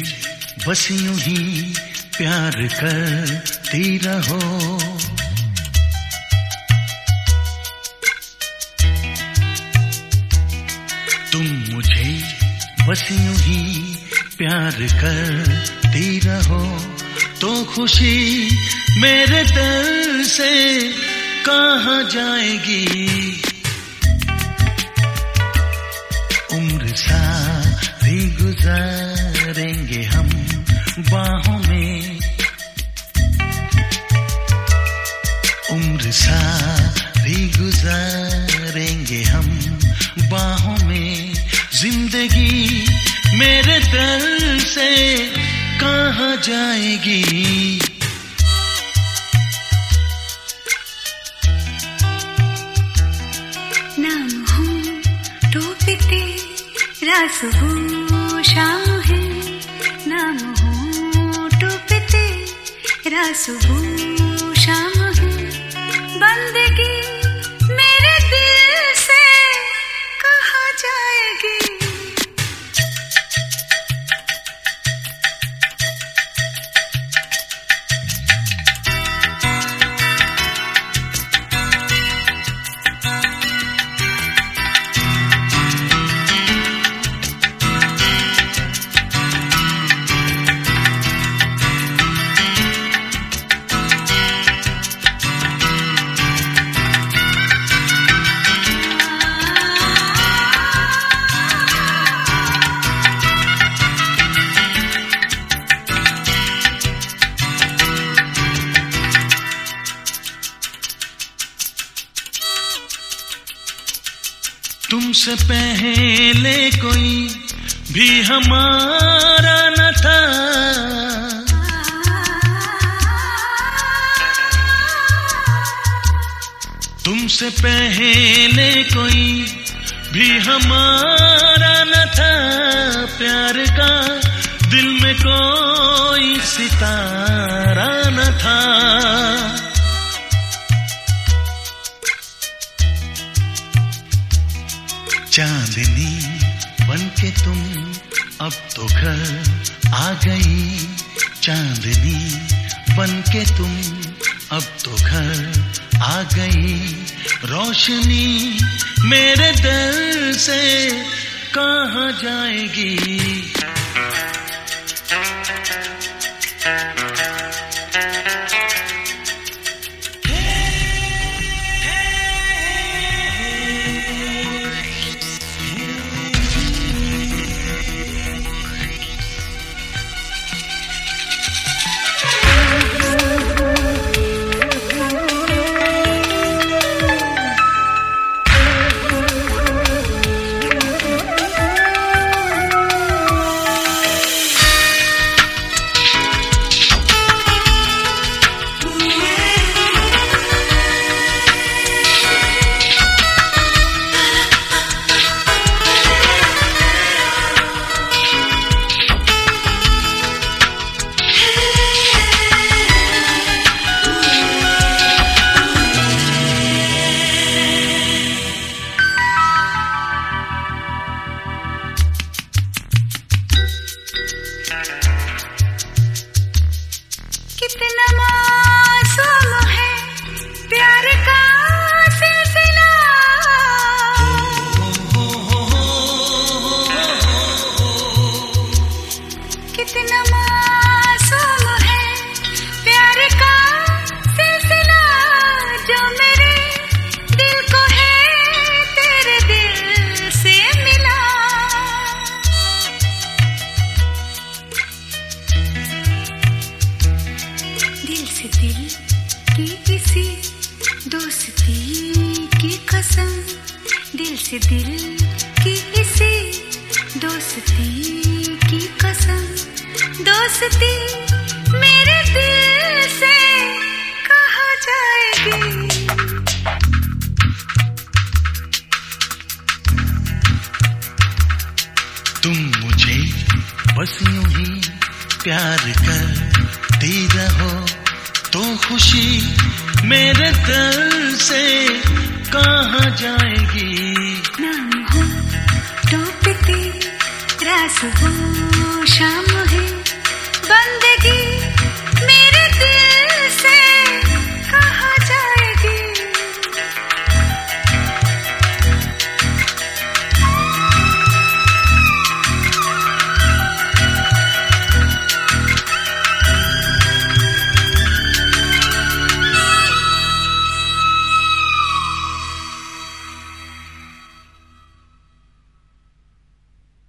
बस यूं ही प्यार करती रहो। तुम मुझे बस यूं ही प्यार करती रहो, तो खुशी मेरे दिल से कहाँ जाएगी। उम्र सारी गुजारेंगे हम बाहों में, उम्र सारी गुजारेंगे हम बाहों में। जिंदगी मेरे दिल से कहाँ जाएगी। नाम हूँ टोपी तेरा सुबह शाम है, नाम हूँ टोपी तेरा सुबह शाम है। बंदगी मेरे दिल से कहाँ जाएगी। तुमसे पहले कोई भी हमारा न था, तुमसे पहले कोई भी हमारा न था। प्यार का दिल में कोई सितारा न था। चांदनी बनके तुम अब तो घर आ गई, चांदनी बनके तुम अब तो घर आ गई। रोशनी मेरे दिल से कहाँ जाएगी। कितना मासूम है प्यार का सिलसिला, कितना मासूम है प्यार का सिलसिला। जो मेरे दिल को है तेरे दिल से मिला। दिल से दिल की किसी दोस्ती की कसम, दिल से दिल की किसी दोस्ती की कसम। दोस्ती मेरे दिल से कहाँ जाएगी। तुम मुझे बस यूं ही प्यार करती रहो, तो खुशी मेरे दिल से कहाँ जाएगी। नाम हो टोपी तेरा सुबह शाम